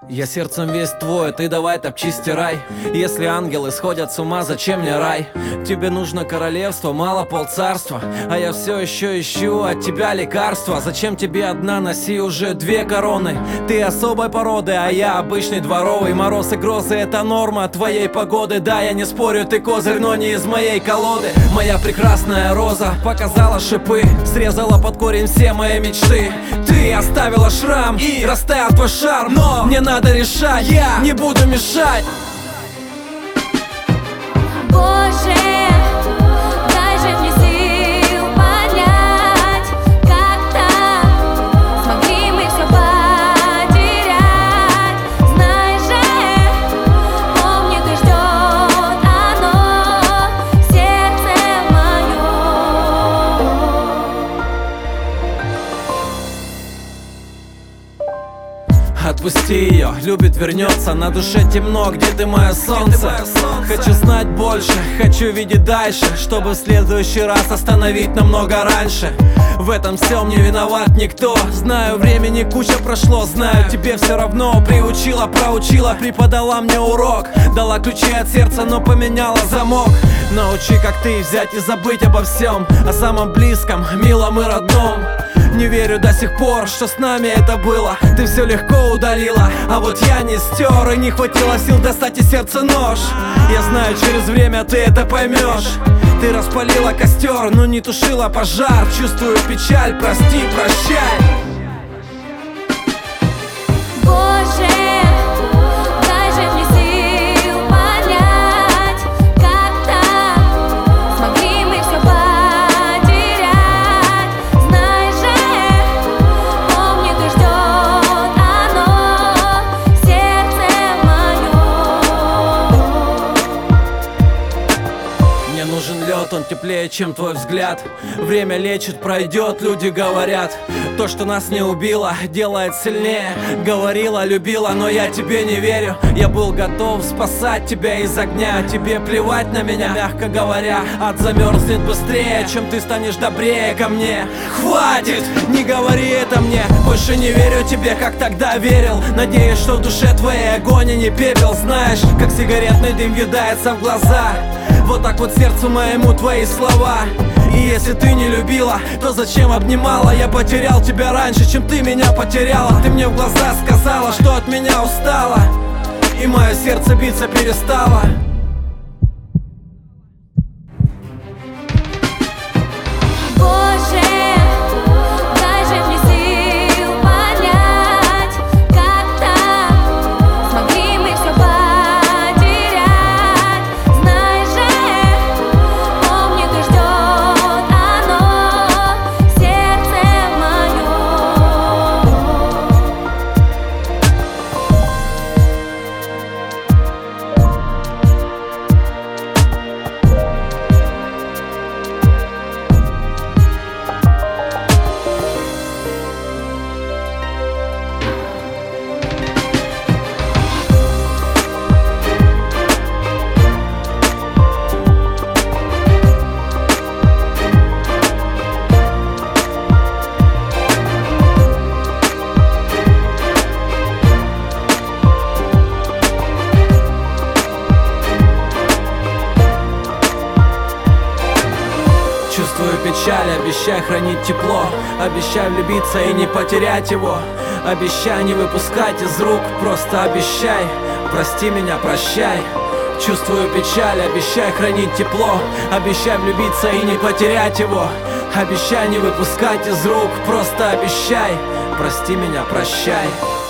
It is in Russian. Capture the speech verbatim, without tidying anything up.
Я сердцем весь твой, ты давай топчи, стирай. Если ангелы сходят с ума, зачем мне рай? Тебе нужно королевство, мало полцарства, а я все еще ищу от тебя лекарства. Зачем тебе одна, носи уже две короны. Ты особой породы, а я обычный дворовый. Мороз и грозы — это норма твоей погоды. Да, я не спорю, ты козырь, но не из моей колоды. Моя прекрасная роза показала шипы, срезала под корень все мои мечты. Ты оставила шрам и растаял твой шарм, но мне надо решать, я не буду мешать. Боже, дай же мне сил понять, как так смогли мы все потерять. Знаешь же, помнит и ждет оно сердце мое. Отпусти ее, любит, вернется. На душе темно, где ты, мое солнце? Хочу знать больше, хочу видеть дальше, чтобы в следующий раз остановить намного раньше. В этом всем не виноват никто. Знаю, времени куча прошло, знаю, тебе все равно. Приучила, проучила, преподала мне урок. Дала ключи от сердца, но поменяла замок. Научи, как ты, взять и забыть обо всем, о самом близком, милом и родном. Не верю до сих пор, что с нами это было. Ты все легко удалила, а вот я не стер. И не хватило сил достать из сердца нож. Я знаю, через время ты это поймешь. Ты распалила костер, но не тушила пожар. Чувствую печаль, прости, прощай. Боже, дай же мне сил понять, как так смогли мы все потерять. Знаешь же, помнит и ждет оно сердце мое. Мне нужен лед, он теплее, чем твой взгляд. Время лечит, пройдет, люди говорят. То, что нас не убило, делает сильнее. Говорила, любила, но я тебе не верю. Я был готов спасать тебя из огня. Тебе плевать на меня, мягко говоря. Ад замерзнет быстрее, чем ты станешь добрее ко мне. Хватит, не говори это мне. Больше не верю тебе, как тогда верил. Надеюсь, что в душе твоей огонь, а не пепел. Знаешь, как сигаретный дым въедается в глаза. Вот так вот сердцу моему твои слова. И если ты не любила, то зачем обнимала? Я потерял тебя раньше, чем ты меня потеряла. Ты мне в глаза сказала, что от меня устала, и мое сердце биться перестало. Боже, дай же мне сил понять, как так смогли мы все потерять. Знаешь же, помнит и ждет оно сердце мое. Чувствую печаль, обещай хранить тепло. Обещай влюбиться и не потерять его. Обещай не выпускать из рук, просто обещай. Прости меня, прощай. Чувствую печаль, обещай хранить тепло. Обещай влюбиться и не потерять его. Обещай не выпускать из рук, просто обещай. Прости меня, прощай.